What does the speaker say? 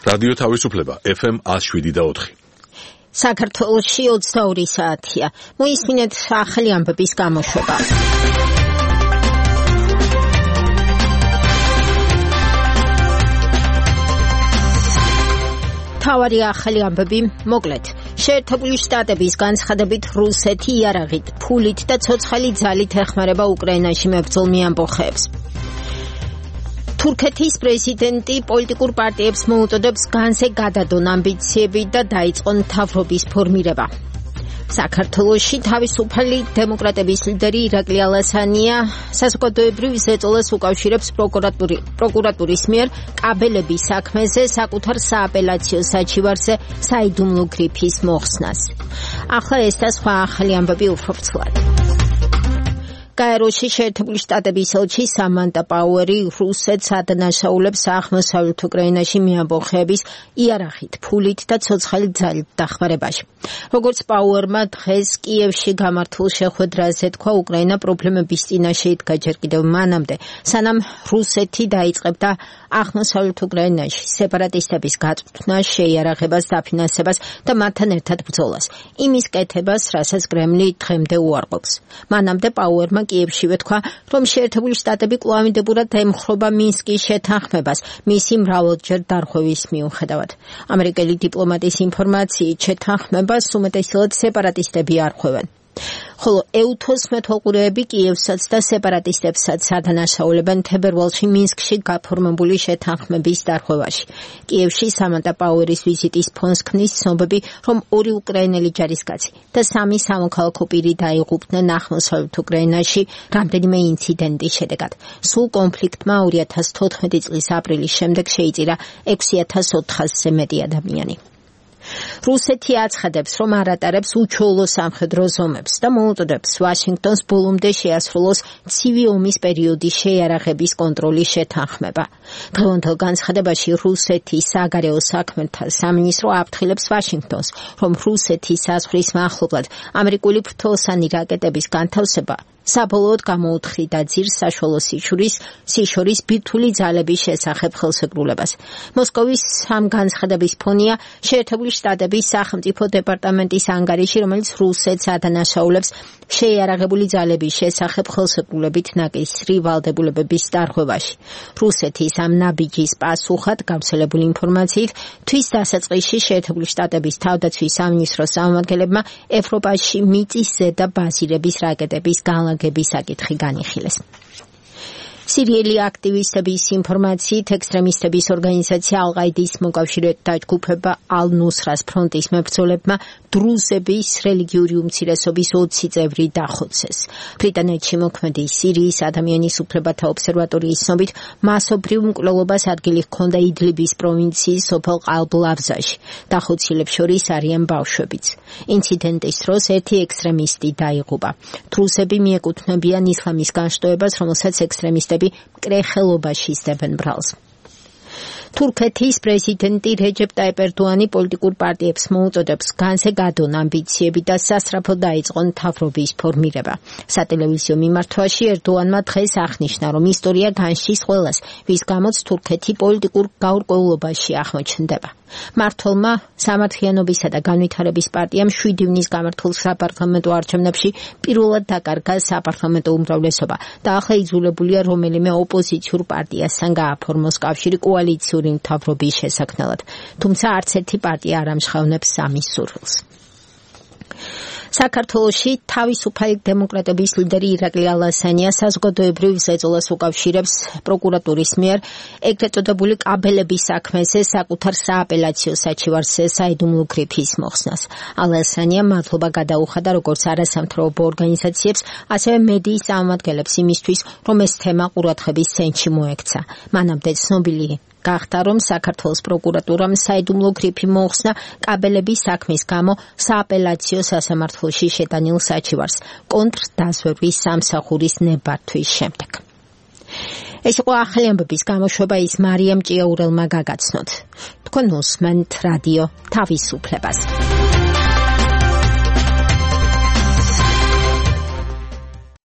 რადიო თავისუფლება FM 107.4. საქართველოში 22 საათია. მოისმინეთ ახალი ამბების გამოშვება. თავარი ახალი ამბები მოკლედ. შეერთებული შტატების განცხადებით რუსეთი იარაღით, ფულით და ცოცხალი ძალით ეხმარება უკრაინაში მებრძოლ მეამბოხეებს. თურქეთის პრეზიდენტი პოლიტიკურ პარტიებს მოუწოდებს განზე გადადონ ამბიციები და დაიწყონ მთავრობის ფორმირება. საქართველოში თავისუფალი დემოკრატების ლიდერი ირაკლი ალასანია საზოგადოებრივ ზეწოლას უკავშირებს პროკურატურის მიერ კაბელების საქმეზე საკუთარ სააპელაციო საჩივარზე საიდუმლო გრიფის მოხსნას. ახლა ეს და სხვა ახალი ამბები უფრო ვრცლად. გაეროში შეერთებული შტატების ელჩი სამანტა პაუერი რუსეთს ადანაშაულებს აღმოსავლეთ უკრაინაში მეამბოხეების იარაღით, ფულით და ცოცხალი ძალით დახმარებაში. როგორც პაუერმა დღეს კიევში გამართულ შეხვედრაზე თქვა, უკრაინა პრობლემების წინაშე იდგა ჯერ კიდევ მანამდე, სანამ რუსეთი დაიწყებდა აღმოსავლეთ უკრაინაში სეპარატისტების გაწვრთნას, შეიარაღებას, დაფინანსებას და მათთან ერთად ბრძოლას. იმის კეთებას, რასაც კრემლი დღემდე უარყოფს. მანამდე პაუერმა კიევში ვეთქვა, რომ შეერთებული შტატები კვლავინდებურად ემხრობა მინსკის შეთანხმებას, მისი მრავალჯერ დარღვევის მიუხედავად. ამერიკელი დიპლომატის ინფორმაციით შეთანხმებას უმეტესად სეპარატისტები არღვევენ. ხოლო ეუთოს მეთვალყურეები კიევსაც და სეპარატისტებსაც ადანაშაულებენ თებერვალში მინსკში გაფორმებული შეთანხმების დარღვევაში. კიევში სამანტა პაუერის ვიზიტის ფონს ქმნის ცნობები, რომ 2 უკრაინელი ჯარისკაცი და 3 სამოქალაქო პირი დაიღუპნენ აღმოსავლეთ უკრაინაში რამდენიმე ინციდენტის შედეგად. სულ კონფლიქტმა 2014 წლის აპრილის შემდეგ შეიწირა 6400-ზე მეტი ადამიანი. რუსეთი აცხადებს, რომ არ ატარებს უჩვეულო სამხედრო ზომებს და მოუწოდებს ვაშინგტონს ბოლომდე შეასრულოს ცივი ომის პერიოდის შეიარაღების კონტროლის შეთანხმება. დღევანდელ განცხადებაში რუსეთის საგარეო საქმეთა სამინისტრო აფრთხილებს ვაშინგტონს, რომ რუსეთის საზღვრის მახლობლად ამერიკული ფრთოსანი რაკეტების განთავსება საბოლოოდ გამოუთხრიდა ძირს საშუალო სიშორის ბირთვული ძალების შესახებ ხელშეკრულებას. მოსკოვის ამ განცხადების ფონია შეერთებული შტატების სახელმწიფო დეპარტამენტის ანგარიში, რომელიც რუსეთს ადანაშაულებს შეიარაღებული ძალების შესახებ ხელშეკრულებით ნაკისრი ვალდებულებების დარღვევაში. რუსეთის ამ ნაბიჯის პასუხად გავრცელებული ინფორმაციით თვის დასაწყისში შეერთებული შტატების თავდაცვის სამინისტროს წარმომადგენლებმა ევროპაში მიწის ზედა ბაზირების რაკეტების განლაგების საკითხი განიხილეს. სირიელი აქტივისტების ინფორმაციით ექსტრემისტების ორგანიზაცია ალ-ყაიდის მოკავშირე დაჯგუფება ალ-ნუსრას ფრონტის მებრძოლებმა დრუზების რელიგიური უმცირესობის 20 წევრი დახოცეს. ბრიტანეთში მოქმედი სირიის ადამიანის უფლებათა ობსერვატორიის ცნობით, მასობრივ მკვლელობას ადგილი ჰქონდა იდლიბის პროვინციის სოფელ ყალბ-ლავზაში. დახოცილებს შორის არიან ბავშვებიც. ინციდენტის დროს ერთი ექსტრემისტი დაიღუპა. დრუზები მიეკუთვნებიან ისლამის განშტოებას, რომელსაც ექსტრემისტები კრეხელობაში სდებენ ბრალს. თურქეთის პრეზიდენტი რეჯეპ ტაიპ ერდოანი პოლიტიკურ პარტიებს მოუწოდებს განზე გადონ ამბიციები და სასწრაფოდ დაიწყონ მთავრობის ფორმირება. სატელევიზიო მიმართვაში ერდოანმა დღეს აღნიშნა, რომ ისტორია განშის ყველას, ვის გამოც თურქეთი პოლიტიკურ გაურკვევლობაში აღმოჩნდება. მმართველმა სამართლიანობისა და განვითარების პარტიამ 7 ივნის გამართულ საპარლამენტო არჩევნებში პირველად დაკარგა საპარლამენტო უმრავლესობა და ახლა იძულებულია რომელიმე ოპოზიციურ პარტიასთან გააფორმოს კავშირი კოალიციური მთავრობის შესაქმნელად. თუმცა არც ერთი პარტია არ ამჟღავნებს ამის სურვილს. საქართველოში თავისუფალი დემოკრატების ლიდერი ირაკლი ალასანია საზოგადოებრივ ზეწოლას უკავშირებს პროკურატურის მიერ ეგრეთ წოდებული კაბელების საქმეზე საკუთარ სააპელაციო საჩივარზე საიდუმლო გრიფის მოხსნას. ალასანია მადლობა გადაუხადა როგორც არასამთავრობო ორგანიზაციებს, ასევე მედიის წარმომადგენლებს იმისთვის, რომ ეს თემა ყურადღების ცენტრში მოექცა. მანამდე ცნობილი გახდა, რომ საქართველოს პროკურატურამ საიდუმლო გრიფი მოხსნა კაბელების საქმის გამო სააპელაციო სასამართლოში შეტანილ საჩივარს კონტრდაზვერვის სამსახურის ნებართვის შემდეგ. ეს იყო ახალი ამბების გამოშვება, ის მარიამ ჭიაურელმა გაგაცნოთ. თქვენ უსმენთ რადიო თავისუფლებას.